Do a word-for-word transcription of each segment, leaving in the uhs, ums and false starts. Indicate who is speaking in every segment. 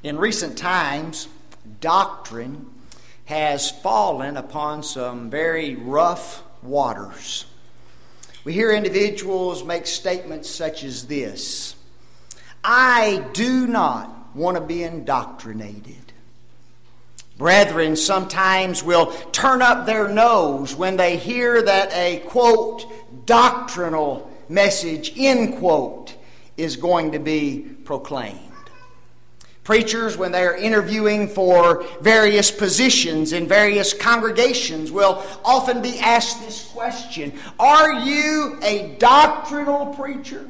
Speaker 1: In recent times, doctrine has fallen upon some very rough waters. We hear individuals make statements such as this: I do not want to be indoctrinated. Brethren sometimes will turn up their nose when they hear that a, quote, doctrinal message, end quote, is going to be proclaimed. Preachers, when they are interviewing for various positions in various congregations, will often be asked this question: are you a doctrinal preacher?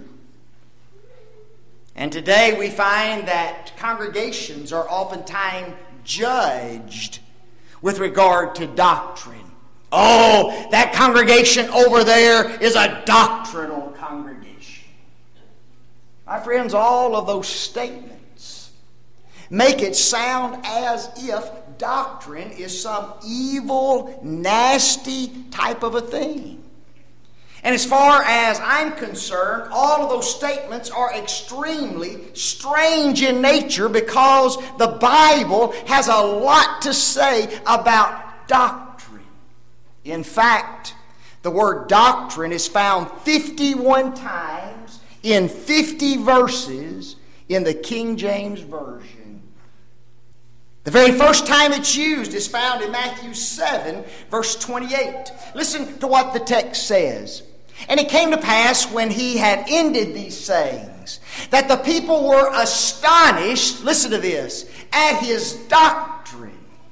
Speaker 1: And today we find that congregations are oftentimes judged with regard to doctrine. Oh, that congregation over there is a doctrinal congregation. My friends, all of those statements make it sound as if doctrine is some evil, nasty type of a thing. And as far as I'm concerned, all of those statements are extremely strange in nature, because the Bible has a lot to say about doctrine. In fact, the word doctrine is found fifty-one times in fifty verses in the King James Version. The very first time it's used is found in Matthew seven, verse twenty-eight. Listen to what the text says. And it came to pass, when he had ended these sayings, that the people were astonished, listen to this, at his doctrine.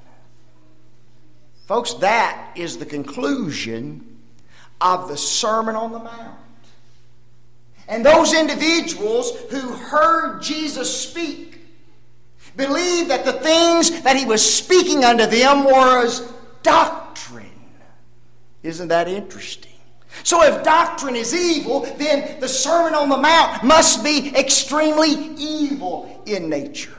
Speaker 1: Folks, that is the conclusion of the Sermon on the Mount. And those individuals who heard Jesus speak believed that the things that he was speaking unto them was doctrine. Isn't that interesting? So if doctrine is evil, then the Sermon on the Mount must be extremely evil in nature.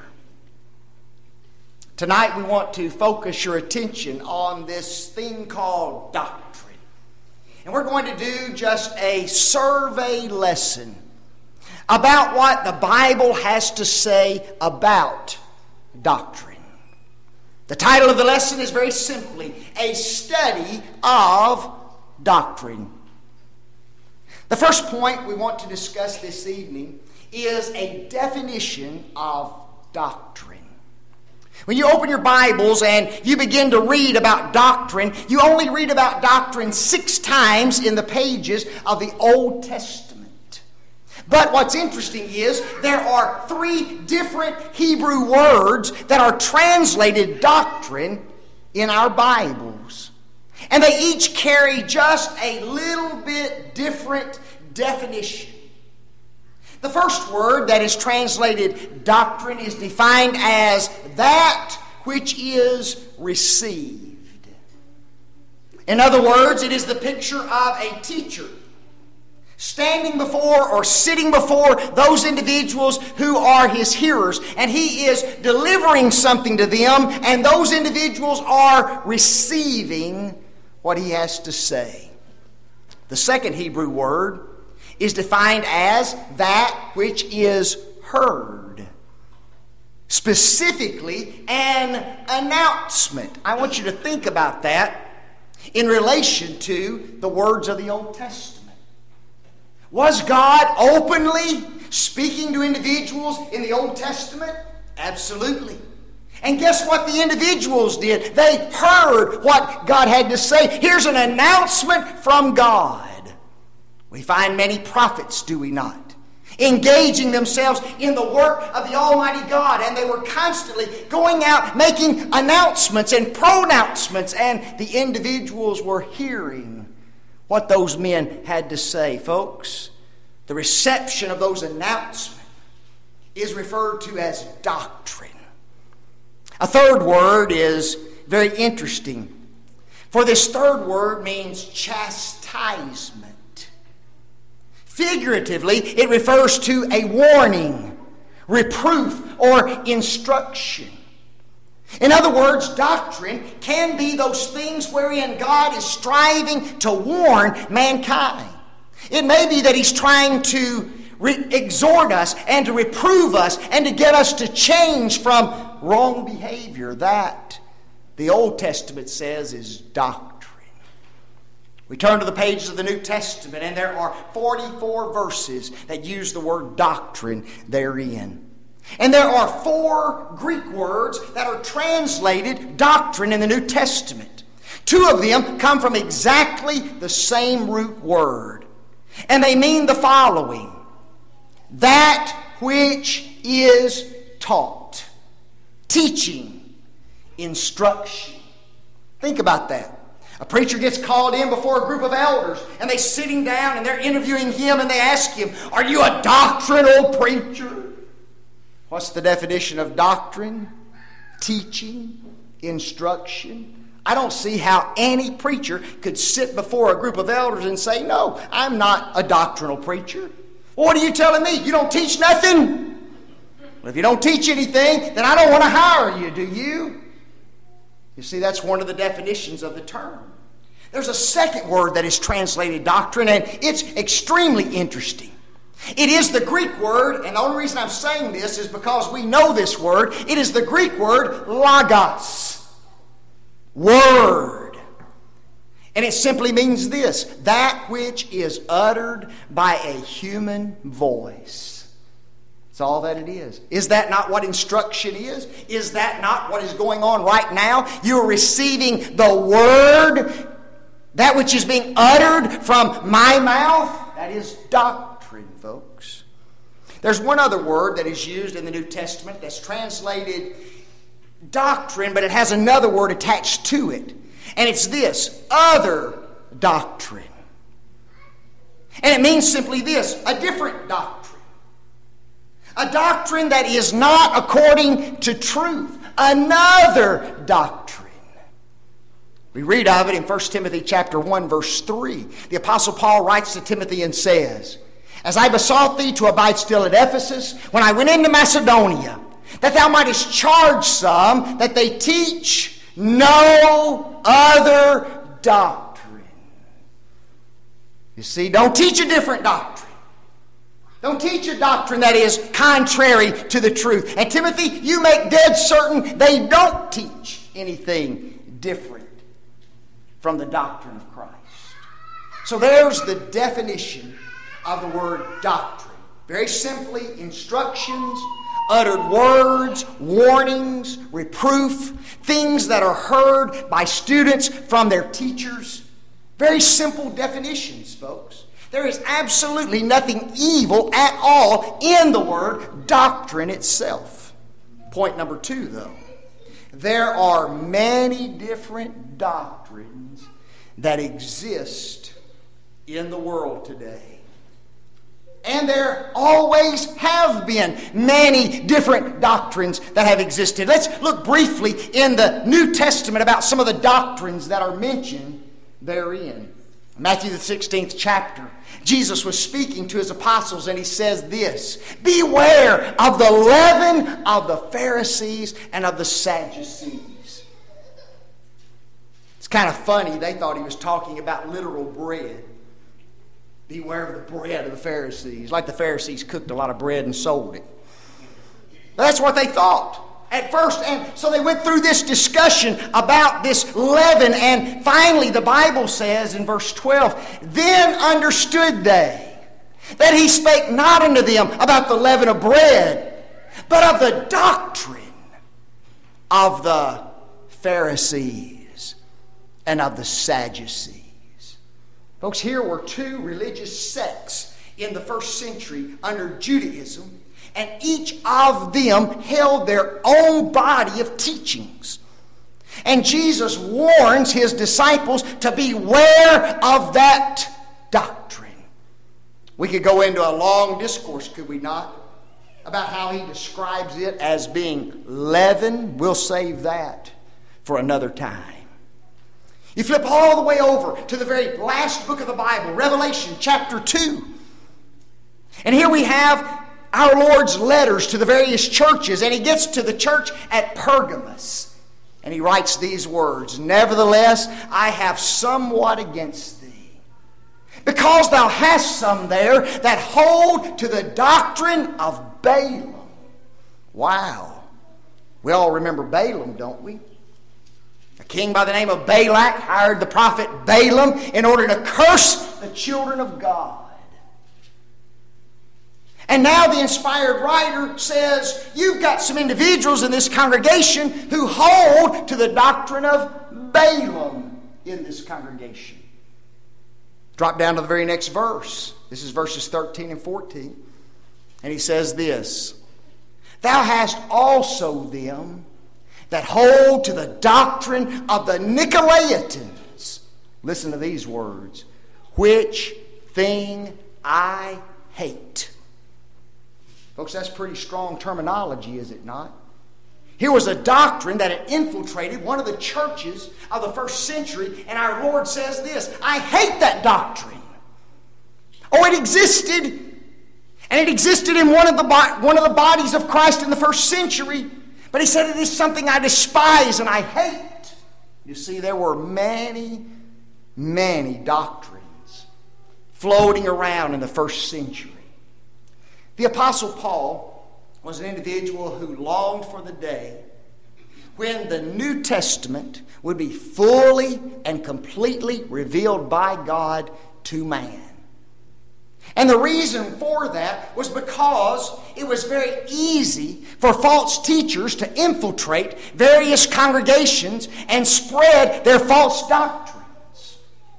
Speaker 1: Tonight we want to focus your attention on this thing called doctrine. And we're going to do just a survey lesson about what the Bible has to say about doctrine. The title of the lesson is very simply, A Study of Doctrine. The first point we want to discuss this evening is a definition of doctrine. When you open your Bibles and you begin to read about doctrine, you only read about doctrine six times in the pages of the Old Testament. But what's interesting is there are three different Hebrew words that are translated doctrine in our Bibles. And they each carry just a little bit different definition. The first word that is translated doctrine is defined as that which is received. In other words, it is the picture of a teacher standing before or sitting before those individuals who are his hearers, and he is delivering something to them, and those individuals are receiving what he has to say. The second Hebrew word is defined as that which is heard. Specifically, an announcement. I want you to think about that in relation to the words of the Old Testament. Was God openly speaking to individuals in the Old Testament? Absolutely. And guess what the individuals did? They heard what God had to say. Here's an announcement from God. We find many prophets, do we not, engaging themselves in the work of the Almighty God. And they were constantly going out making announcements and pronouncements. And the individuals were hearing what those men had to say. Folks, the reception of those announcements is referred to as doctrine. A third word is very interesting. For this third word means chastisement. Figuratively, it refers to a warning, reproof, or instruction. In other words, doctrine can be those things wherein God is striving to warn mankind. It may be that he's trying to re- exhort us and to reprove us and to get us to change from wrong behavior. That, the Old Testament says, is doctrine. We turn to the pages of the New Testament, and there are forty-four verses that use the word doctrine therein. And there are four Greek words that are translated doctrine in the New Testament. Two of them come from exactly the same root word. And they mean the following: that which is taught, teaching, instruction. Think about that. A preacher gets called in before a group of elders, and they sit him down and they're interviewing him, and they ask him, "Are you a doctrinal preacher?" What's the definition of doctrine? Teaching, instruction. I don't see how any preacher could sit before a group of elders and say, "No, I'm not a doctrinal preacher." Well, what are you telling me? You don't teach nothing? Well, if you don't teach anything, then I don't want to hire you, do you? You see, that's one of the definitions of the term. There's a second word that is translated doctrine, and it's extremely interesting. It is the Greek word, and the only reason I'm saying this is because we know this word. It is the Greek word logos. Word. And it simply means this: that which is uttered by a human voice. That's all that it is. Is that not what instruction is? Is that not what is going on right now? You're receiving the word, that which is being uttered from my mouth. That is doctrine, folks. There's one other word that is used in the New Testament that's translated doctrine, but it has another word attached to it. And it's this: other doctrine. And it means simply this: a different doctrine. A doctrine that is not according to truth. Another doctrine. We read of it in First Timothy chapter one, verse three. The Apostle Paul writes to Timothy and says, "As I besought thee to abide still at Ephesus, when I went into Macedonia, that thou mightest charge some that they teach no other doctrine." You see, don't teach a different doctrine. Don't teach a doctrine that is contrary to the truth. And Timothy, you make dead certain they don't teach anything different from the doctrine of Christ. So there's the definition of the word doctrine. Very simply, instructions, uttered words, warnings, reproof, things that are heard by students from their teachers. Very simple definitions, folks. There is absolutely nothing evil at all in the word doctrine itself. Point number two, though. There are many different doctrines that exist in the world today. And there always have been many different doctrines that have existed. Let's look briefly in the New Testament about some of the doctrines that are mentioned therein. Matthew the sixteenth chapter, Jesus was speaking to his apostles, and he says this: "Beware of the leaven of the Pharisees and of the Sadducees." It's kind of funny. They thought he was talking about literal bread. Beware of the bread of the Pharisees. Like the Pharisees cooked a lot of bread and sold it. That's what they thought at first. And so they went through this discussion about this leaven. And finally the Bible says in verse twelve, "Then understood they that he spake not unto them about the leaven of bread, but of the doctrine of the Pharisees and of the Sadducees." Folks, here were two religious sects in the first century under Judaism, and each of them held their own body of teachings. And Jesus warns his disciples to beware of that doctrine. We could go into a long discourse, could we not, about how he describes it as being leaven. We'll save that for another time. You flip all the way over to the very last book of the Bible, Revelation chapter two. And here we have our Lord's letters to the various churches, and he gets to the church at Pergamos. And he writes these words: "Nevertheless, I have somewhat against thee, Because thou hast some there that hold to the doctrine of Balaam. Wow. We all remember Balaam, don't we? A king by the name of Balak hired the prophet Balaam in order to curse the children of God. And now the inspired writer says, you've got some individuals in this congregation who hold to the doctrine of Balaam in this congregation. Drop down to the very next verse. This is verses thirteen and fourteen. And he says this, thou hast also them that hold to the doctrine of the Nicolaitans. Listen to these words. Which thing I hate. Folks, that's pretty strong terminology, is it not? Here was a doctrine that had infiltrated one of the churches of the first century, and our Lord says this, I hate that doctrine. Oh, it existed, and it existed in one of the one of the bodies of Christ in the first century, but he said it is something I despise and I hate. You see, there were many, many doctrines floating around in the first century. The Apostle Paul was an individual who longed for the day when the New Testament would be fully and completely revealed by God to man. And the reason for that was because it was very easy for false teachers to infiltrate various congregations and spread their false doctrines.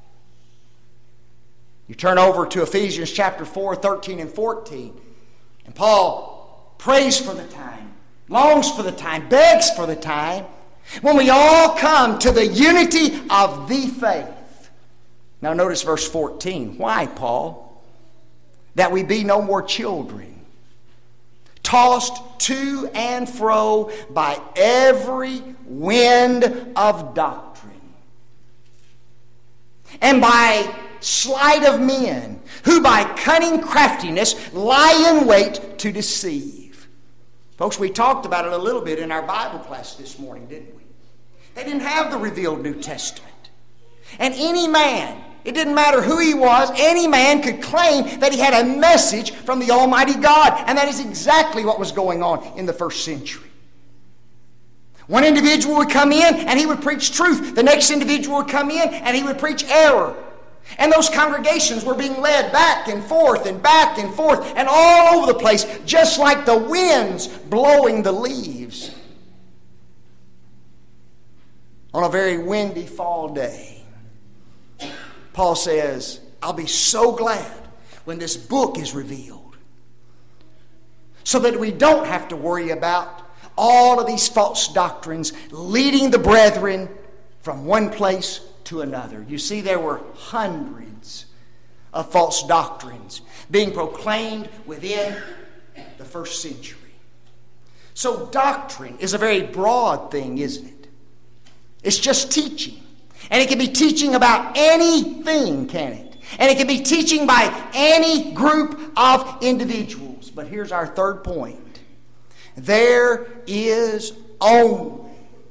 Speaker 1: You turn over to Ephesians chapter four, thirteen and fourteen. And Paul prays for the time, longs for the time, begs for the time when we all come to the unity of the faith. Now notice verse fourteen. Why, Paul? That we be no more children, tossed to and fro by every wind of doctrine, and by sleight of men, who by cunning craftiness lie in wait to deceive. Folks, we talked about it a little bit in our Bible class this morning, didn't we? They didn't have the revealed New Testament. And any man, it didn't matter who he was, any man could claim that he had a message from the Almighty God. And that is exactly what was going on in the first century. One individual would come in and he would preach truth. The next individual would come in and he would preach error. And those congregations were being led back and forth and back and forth and all over the place, just like the winds blowing the leaves on a very windy fall day. Paul says, I'll be so glad when this book is revealed, so that we don't have to worry about all of these false doctrines leading the brethren from one place to another. You see, there were hundreds of false doctrines being proclaimed within the first century. So doctrine is a very broad thing, isn't it? It's just teaching. And it can be teaching about anything, can it? And it can be teaching by any group of individuals. But here's our third point. There is only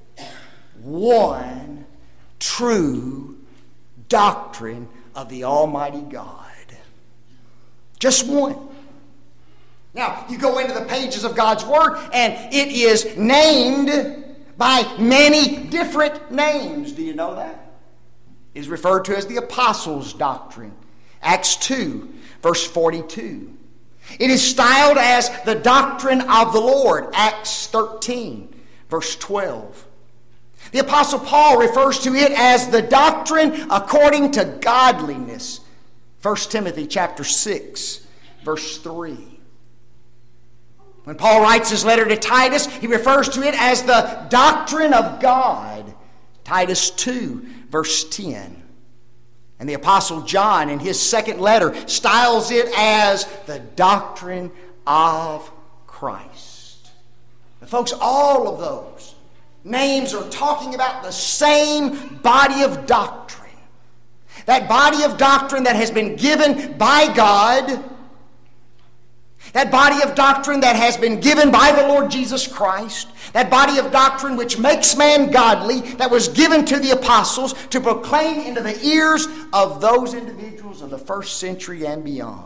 Speaker 1: one true doctrine of the Almighty God. Just one. Now, you go into the pages of God's Word, and it is named by many different names. Do you know that? It is referred to as the Apostles' Doctrine. Acts two, verse forty-two. It is styled as the doctrine of the Lord. Acts thirteen, verse twelve. The Apostle Paul refers to it as the doctrine according to godliness. First Timothy chapter six, verse three. When Paul writes his letter to Titus, he refers to it as the doctrine of God. Titus two, verse ten. And the Apostle John, in his second letter, styles it as the doctrine of Christ. Now, folks, all of those names are talking about the same body of doctrine. That body of doctrine that has been given by God, That body of doctrine that has been given by the Lord Jesus Christ. That body of doctrine which makes man godly, that was given to the apostles to proclaim into the ears of those individuals of the first century and beyond.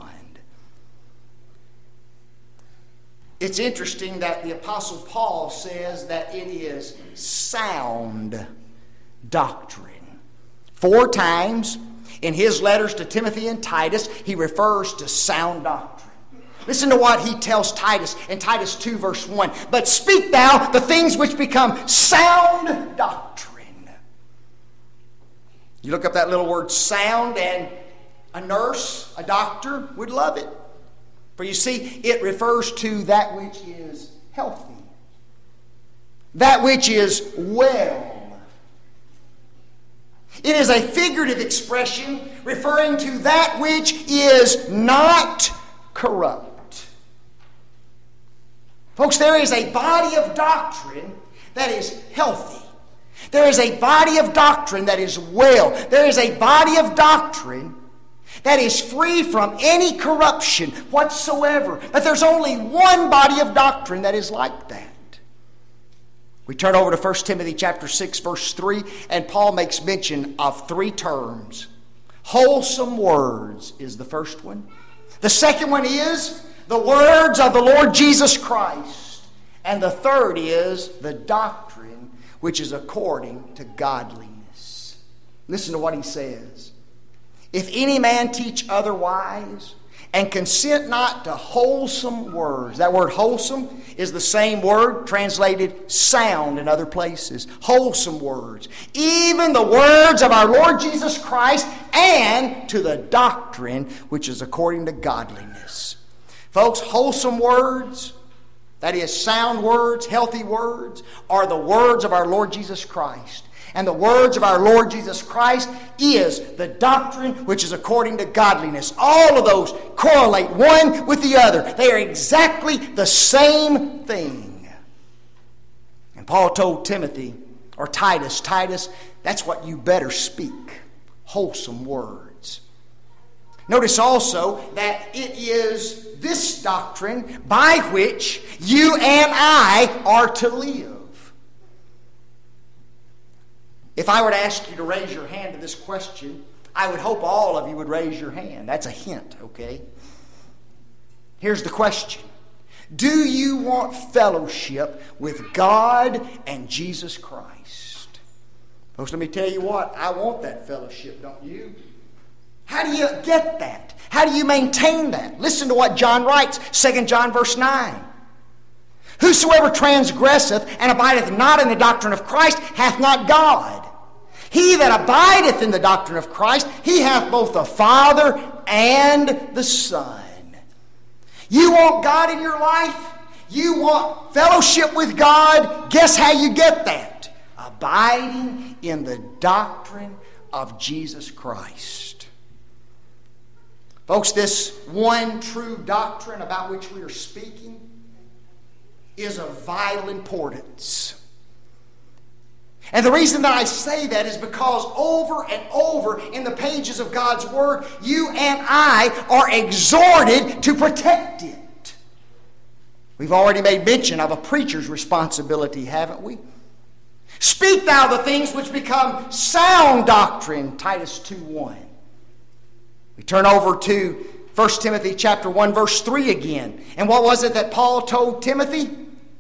Speaker 1: It's interesting that the Apostle Paul says that it is sound doctrine. Four times in his letters to Timothy and Titus, he refers to sound doctrine. Listen to what he tells Titus in Titus two verse one. But speak thou the things which become sound doctrine. You look up that little word sound, and a nurse, a doctor would love it. For you see, it refers to that which is healthy. That which is well. It is a figurative expression referring to that which is not corrupt. Folks, there is a body of doctrine that is healthy. There is a body of doctrine that is well. There is a body of doctrine that is free from any corruption whatsoever. But there's only one body of doctrine that is like that. We turn over to First Timothy chapter six, verse three, and Paul makes mention of three terms. Wholesome words is the first one. The second one is the words of the Lord Jesus Christ. And the third is the doctrine which is according to godliness. Listen to what he says. If any man teach otherwise, and consent not to wholesome words. That word wholesome is the same word translated sound in other places. Wholesome words. Even the words of our Lord Jesus Christ, and to the doctrine which is according to godliness. Folks, wholesome words, that is sound words, healthy words, are the words of our Lord Jesus Christ. And the words of our Lord Jesus Christ is the doctrine which is according to godliness. All of those correlate one with the other. They are exactly the same thing. And Paul told Timothy, or Titus, Titus, that's what you better speak. Wholesome words. Notice also that it is this doctrine by which you and I are to live. If I were to ask you to raise your hand to this question, I would hope all of you would raise your hand. That's a hint, okay? Here's the question. Do you want fellowship with God and Jesus Christ? Folks, let me tell you what. I want that fellowship, don't you? How do you get that? How do you maintain that? Listen to what John writes, Second John verse nine. Whosoever transgresseth and abideth not in the doctrine of Christ hath not God. He that abideth in the doctrine of Christ, he hath both the Father and the Son. You want God in your life? You want fellowship with God? Guess how you get that? Abiding in the doctrine of Jesus Christ. Folks, this one true doctrine about which we are speaking is of vital importance. And the reason that I say that is because over and over in the pages of God's Word, you and I are exhorted to protect it. We've already made mention of a preacher's responsibility, haven't we? Speak thou the things which become sound doctrine, Titus two one. We turn over to First Timothy chapter one, verse three again. And what was it that Paul told Timothy?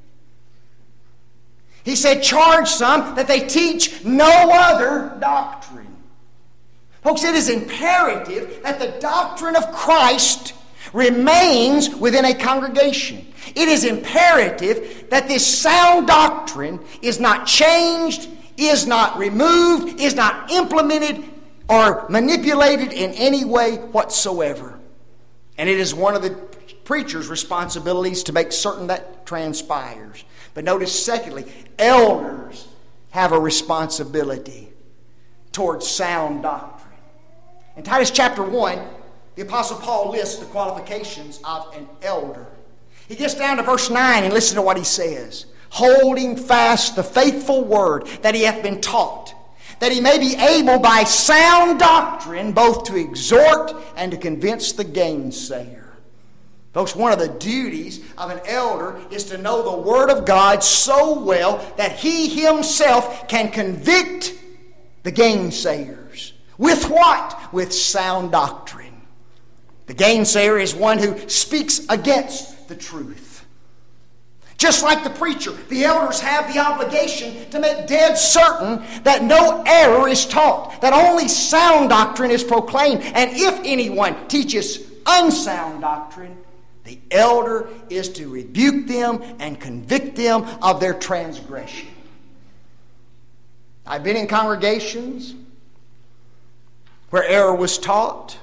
Speaker 1: He said, charge some that they teach no other doctrine. Folks, it is imperative that the doctrine of Christ remains within a congregation. It is imperative that this sound doctrine is not changed, is not removed, is not implemented or manipulated in any way whatsoever. And it is one of the preacher's responsibilities to make certain that transpires. But notice, secondly, elders have a responsibility towards sound doctrine. In Titus chapter one, the Apostle Paul lists the qualifications of an elder. He gets down to verse nine and listen to what he says. Holding fast the faithful word that he hath been taught, that he may be able by sound doctrine both to exhort and to convince the gainsayer. Folks, one of the duties of an elder is to know the Word of God so well that he himself can convict the gainsayers. With what? With sound doctrine. The gainsayer is one who speaks against the truth. Just like the preacher, the elders have the obligation to make dead certain that no error is taught, that only sound doctrine is proclaimed. And if anyone teaches unsound doctrine, the elder is to rebuke them and convict them of their transgression. I've been in congregations where error was taught,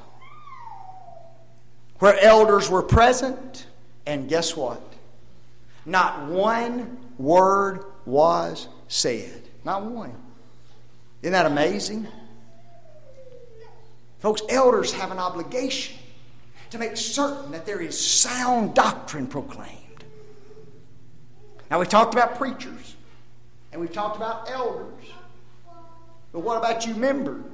Speaker 1: where elders were present, and guess what? Not one word was said. Not one. Isn't that amazing? Folks, elders have an obligation to make certain that there is sound doctrine proclaimed. Now, we've talked about preachers, and we've talked about elders. But what about you members?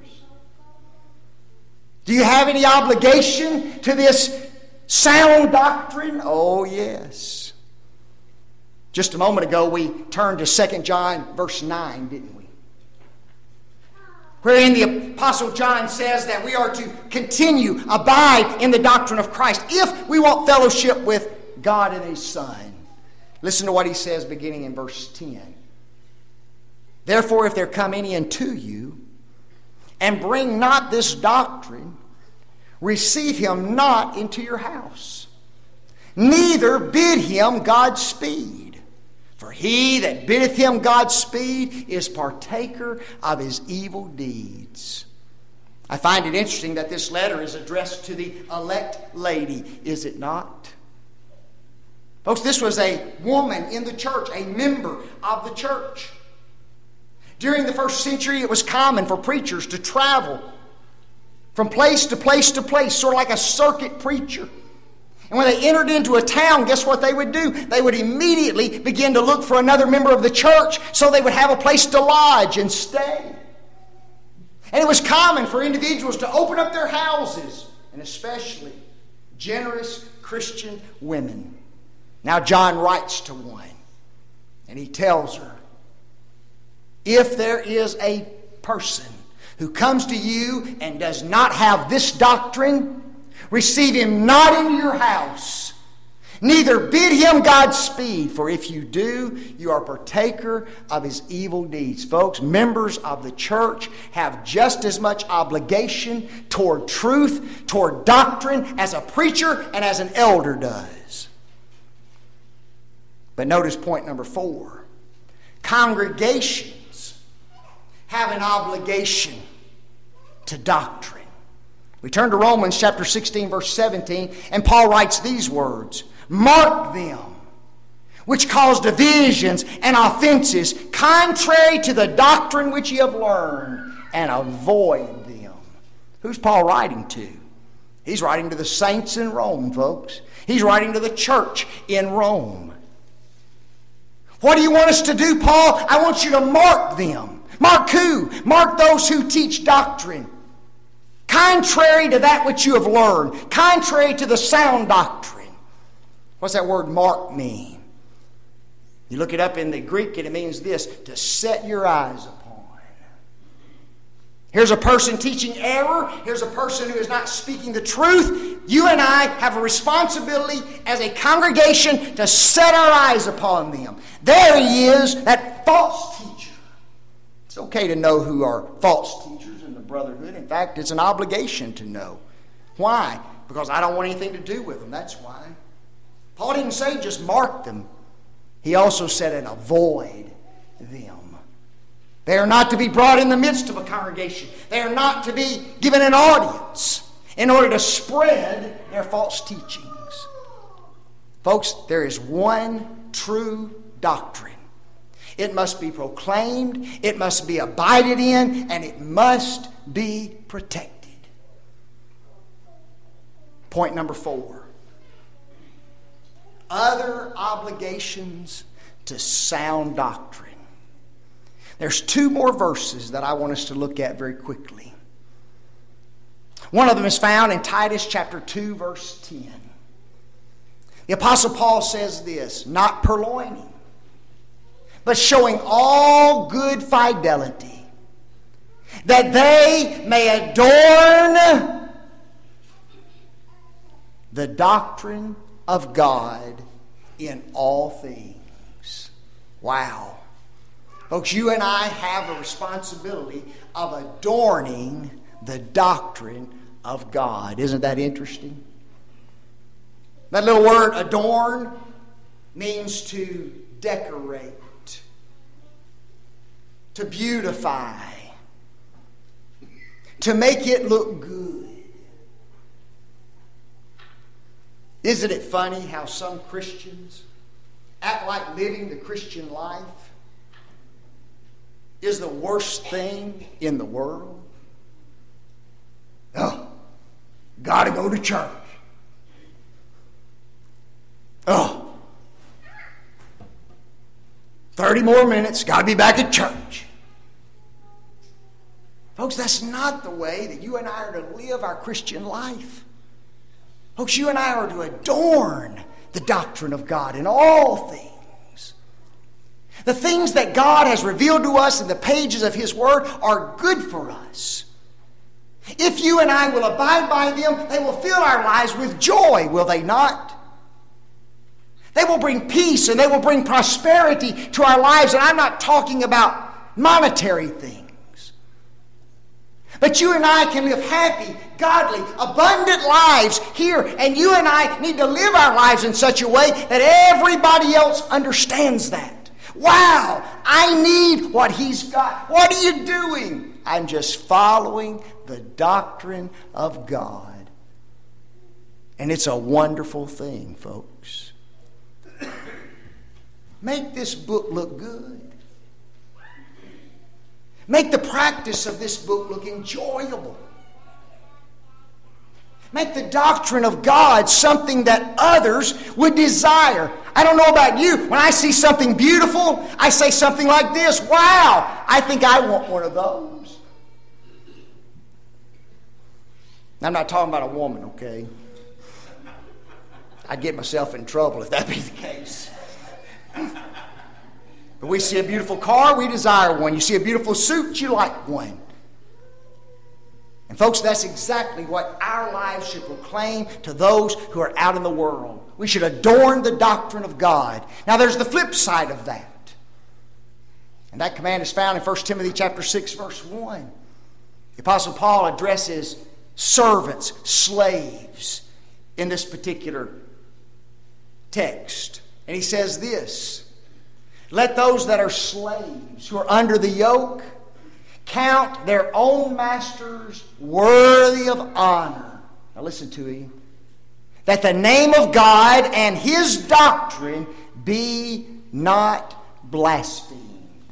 Speaker 1: Do you have any obligation to this sound doctrine? Oh, yes. Just a moment ago, we turned to Second John verse nine, didn't we? Wherein the Apostle John says that we are to continue, abide in the doctrine of Christ if we want fellowship with God and His Son. Listen to what he says beginning in verse ten. Therefore, if there come any unto you, and bring not this doctrine, receive him not into your house, neither bid him Godspeed. For he that biddeth him Godspeed is partaker of his evil deeds. I find it interesting that this letter is addressed to the elect lady, is it not? Folks, this was a woman in the church, a member of the church. During the first century, it was common for preachers to travel from place to place to place, sort of like a circuit preacher. And when they entered into a town, guess what they would do? They would immediately begin to look for another member of the church so they would have a place to lodge and stay. And it was common for individuals to open up their houses, and especially generous Christian women. Now John writes to one, and he tells her, if there is a person who comes to you and does not have this doctrine, receive him not into your house, neither bid him Godspeed, for if you do, you are partaker of his evil deeds. Folks, members of the church have just as much obligation toward truth, toward doctrine, as a preacher and as an elder does. But notice point number four. Congregations have an obligation to doctrine. We turn to Romans chapter sixteen, verse seventeen, and Paul writes these words, mark them, which cause divisions and offenses, contrary to the doctrine which ye have learned, and avoid them. Who's Paul writing to? He's writing to the saints in Rome, folks. He's writing to the church in Rome. What do you want us to do, Paul? I want you to mark them. Mark who? Mark those who teach doctrine contrary to that which you have learned, contrary to the sound doctrine. What's that word mark mean? You look it up in the Greek and it means this, to set your eyes upon. Here's a person teaching error. Here's a person who is not speaking the truth. You and I have a responsibility as a congregation to set our eyes upon them. There he is, that false teacher. It's okay to know who are false teachers in the brotherhood. In fact, it's an obligation to know. Why? Because I don't want anything to do with them. That's why. Paul didn't say just mark them. He also said and avoid them. They are not to be brought in the midst of a congregation. They are not to be given an audience in order to spread their false teachings. Folks, there is one true doctrine. It must be proclaimed, it must be abided in, and it must be protected. Point number four. Other obligations to sound doctrine. There's two more verses that I want us to look at very quickly. One of them is found in Titus chapter two, verse ten. The Apostle Paul says this, not purloining, but showing all good fidelity, that they may adorn the doctrine of God in all things. Wow. Folks, you and I have a responsibility of adorning the doctrine of God. Isn't that interesting? That little word adorn means to decorate, to beautify, to make it look good. Isn't it funny how some Christians act like living the Christian life is the worst thing in the world? Oh, gotta go to church. Oh, thirty more minutes, gotta be back at church. Folks, that's not the way that you and I are to live our Christian life. Folks, you and I are to adorn the doctrine of God in all things. The things that God has revealed to us in the pages of His Word are good for us. If you and I will abide by them, they will fill our lives with joy, will they not? They will bring peace and they will bring prosperity to our lives. And I'm not talking about monetary things. But you and I can live happy, godly, abundant lives here. And you and I need to live our lives in such a way that everybody else understands that. Wow, I need what He's got. What are you doing? I'm just following the doctrine of God. And it's a wonderful thing, folks. Make this book look good. Make the practice of this book look enjoyable. Make the doctrine of God something that others would desire. I don't know about you. When I see something beautiful, I say something like this, wow, I think I want one of those. I'm not talking about a woman, okay? I'd get myself in trouble if that be the case. But we see a beautiful car, we desire one. You see a beautiful suit, you like one. And folks, that's exactly what our lives should proclaim to those who are out in the world. We should adorn the doctrine of God. Now there's the flip side of that. And that command is found in First Timothy chapter six, verse one. The Apostle Paul addresses servants, slaves in this particular text. And he says this, let those that are slaves who are under the yoke count their own masters worthy of honor. Now listen to him. That the name of God and His doctrine be not blasphemed.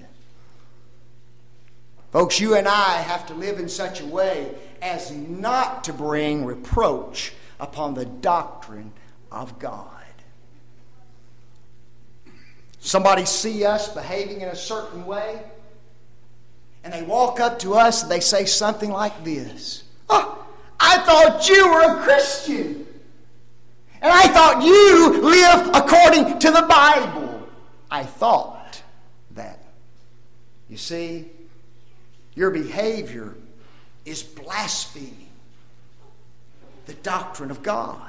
Speaker 1: Folks, you and I have to live in such a way as not to bring reproach upon the doctrine of God. Somebody see us behaving in a certain way, and they walk up to us and they say something like this. Oh, I thought you were a Christian. And I thought you live according to the Bible. I thought that. You see, your behavior is blaspheming the doctrine of God.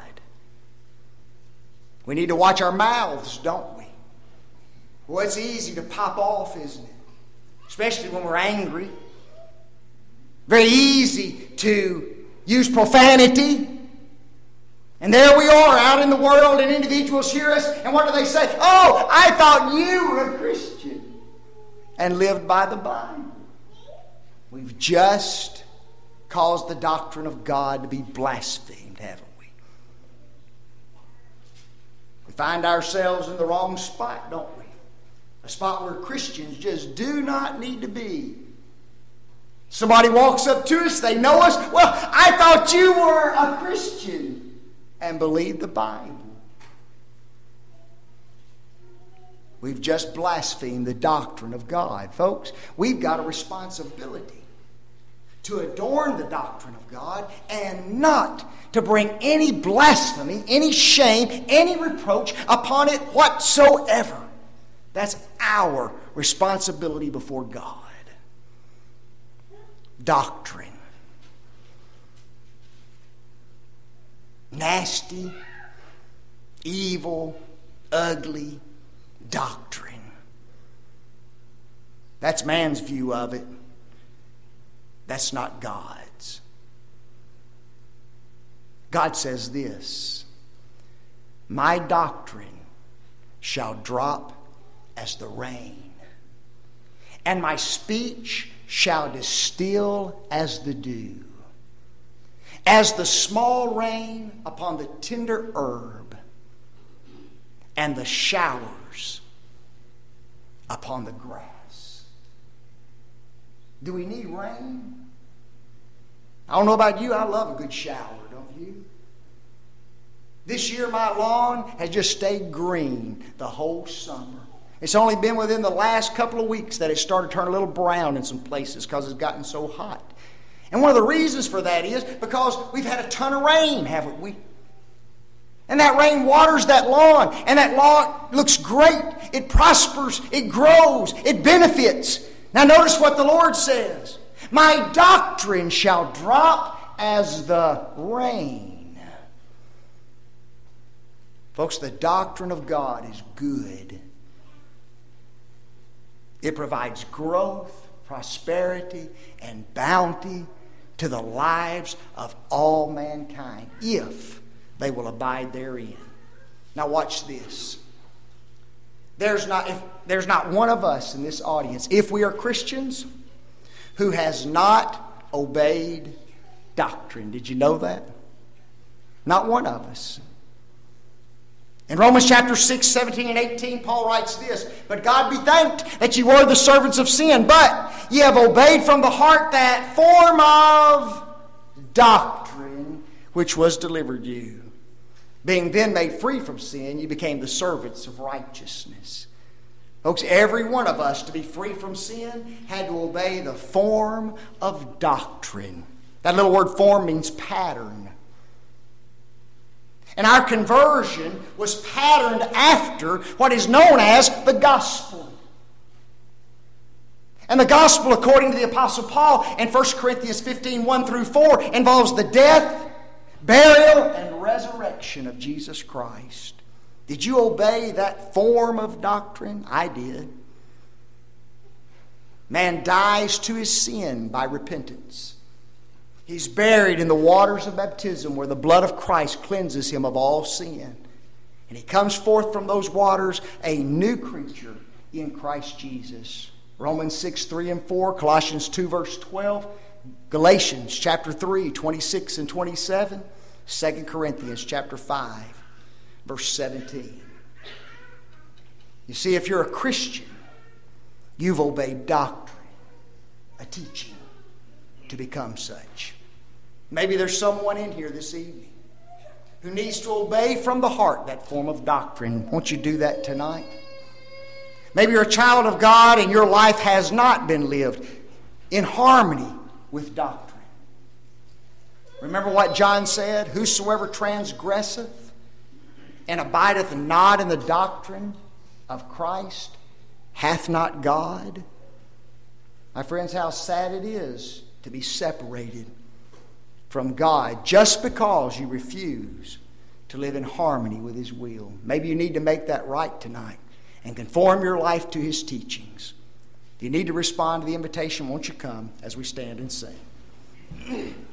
Speaker 1: We need to watch our mouths, don't we? Well, it's easy to pop off, isn't it? Especially when we're angry. Very easy to use profanity. And there we are out in the world and individuals hear us and what do they say? Oh, I thought you were a Christian and lived by the Bible. We've just caused the doctrine of God to be blasphemed, haven't we? We find ourselves in the wrong spot, don't we? A spot where Christians just do not need to be. Somebody walks up to us, they know us. Well, I thought you were a Christian and believed the Bible. We've just blasphemed the doctrine of God. Folks, we've got a responsibility to adorn the doctrine of God and not to bring any blasphemy, any shame, any reproach upon it whatsoever. That's our responsibility before God. Doctrine. Nasty, evil, ugly doctrine. That's man's view of it. That's not God's. God says this, my doctrine shall drop as the rain, and my speech shall distill as the dew, as the small rain upon the tender herb, and the showers upon the grass. Do we need rain? I don't know about you, I love a good shower, don't you? This year my lawn has just stayed green the whole summer. It's only been within the last couple of weeks that it started turning a little brown in some places because it's gotten so hot. And one of the reasons for that is because we've had a ton of rain, haven't we? And that rain waters that lawn, and that lawn looks great. It prospers, it grows, it benefits. Now notice what the Lord says. My doctrine shall drop as the rain. Folks, the doctrine of God is good. It provides growth, prosperity, and bounty to the lives of all mankind if they will abide therein. Now watch this. There's not, if, there's not one of us in this audience, if we are Christians, who has not obeyed doctrine. Did you know that? Not one of us. In Romans chapter six, seventeen and eighteen, Paul writes this, but God be thanked that ye were the servants of sin, but ye have obeyed from the heart that form of doctrine which was delivered you. Being then made free from sin, you became the servants of righteousness. Folks, every one of us, to be free from sin, had to obey the form of doctrine. That little word form means pattern. And our conversion was patterned after what is known as the gospel. And the gospel, according to the Apostle Paul in First Corinthians fifteen, one through four, involves the death, burial, and resurrection of Jesus Christ. Did you obey that form of doctrine? I did. Man dies to his sin by repentance. He's buried in the waters of baptism where the blood of Christ cleanses him of all sin. And he comes forth from those waters a new creature in Christ Jesus. Romans six, three and four, Colossians two, verse twelve, Galatians chapter three, twenty-six and twenty-seven, Second Corinthians chapter five, verse seventeen. You see, if you're a Christian, you've obeyed doctrine, a teaching, to become such. Maybe there's someone in here this evening who needs to obey from the heart that form of doctrine. Won't you do that tonight? Maybe you're a child of God and your life has not been lived in harmony with doctrine. Remember what John said? Whosoever transgresseth and abideth not in the doctrine of Christ hath not God. My friends, how sad it is to be separated from God just because you refuse to live in harmony with His will. Maybe you need to make that right tonight and conform your life to His teachings. If you need to respond to the invitation, won't you come as we stand and sing?